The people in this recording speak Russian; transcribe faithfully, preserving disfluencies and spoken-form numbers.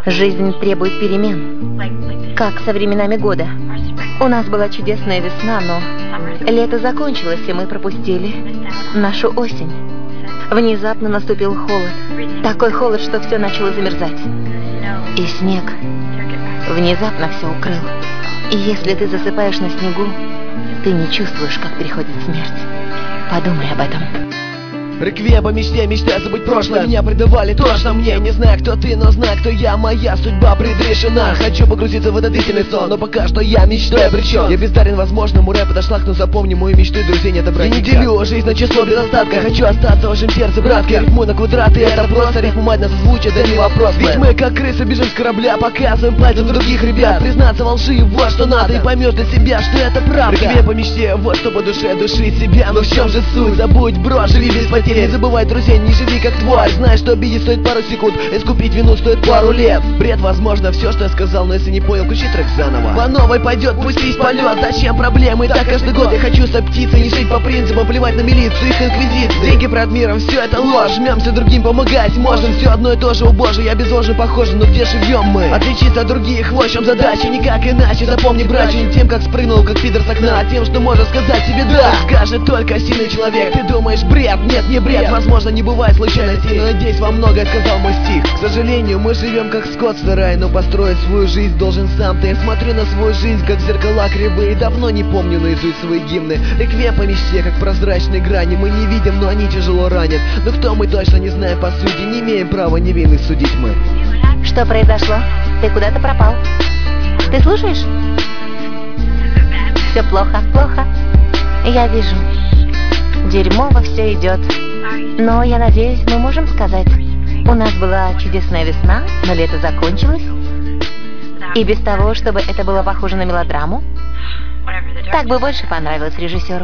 Жизнь требует перемен, как со временами года. У нас была чудесная весна, но лето закончилось, и мы пропустили нашу осень. Внезапно наступил холод. Такой холод, что все начало замерзать. И снег внезапно все укрыл. И если ты засыпаешь на снегу, ты не чувствуешь, как приходит смерть. Подумай об этом. Реквием по мечте, мечта забыть прошлое. Меня предавали точно мне. Не знаю, кто ты, но знаю, кто я. Моя судьба предрешена. Хочу погрузиться в этот истинный сон, но пока что я мечтой обречен. Я бездарен возможному рэп подошлах, но запомни мою мечту и друзей не добрать. Я не делю жизнь на число без остатка. Хочу остаться в вашем сердце, братка. Рифму на квадраты, это просто рифму мать на созвучие, да не вопрос. Ведь мы как крысы бежим с корабля, показываем пальцем других ребят. Признаться во лжи, вот что надо, и поймешь для себя, что это правда. Реквием по мечте, вот что по душе, души себя. Но в чем же суть? Забудь, бро, живи без потерь. Не забывай, друзей, не живи как тварь. Знаешь, что обидеть стоит пару секунд, искупить вину стоит пару лет. Бред, возможно, все, что я сказал, но если не понял, включи трек заново. По новой пойдет, пустись полет. Зачем проблемы? Так каждый год я хочу стать птицей, не жить по принципам, плевать на милицию, их инквизиции. Деньги пред миром, все это ложь. Жмемся другим, помогать можем. Все одно и то же, о боже, я безложно похожа, но где живем мы? Отличиться от других, вот в чем задача, никак иначе. Запомни, братья, не тем, как спрыгнул, как пидор с окна, а тем, что можешь сказать себе да. Скажет только сильный человек. Ты думаешь, бред? Нет, не бред. Возможно, не бывает случайностей, но надеюсь, вам многое сказал мой стих. К сожалению, мы живем как скот в сарае, но построить свою жизнь должен сам ты. Я смотрю на свою жизнь, как в зеркала кривые. Давно не помню наизусть свои гимны. Реквием по мечте, как прозрачные грани. Мы не видим, но они тяжело ранят. Но кто мы точно не знаем по сути. Не имеем права невинных судить мы. Что произошло? Ты куда-то пропал. Ты слушаешь? Все плохо, плохо. Я вижу. Дерьмово все идет. Но я надеюсь, мы можем сказать, у нас была чудесная весна, но лето закончилось. И без того, чтобы это было похоже на мелодраму, так бы больше понравилось режиссеру.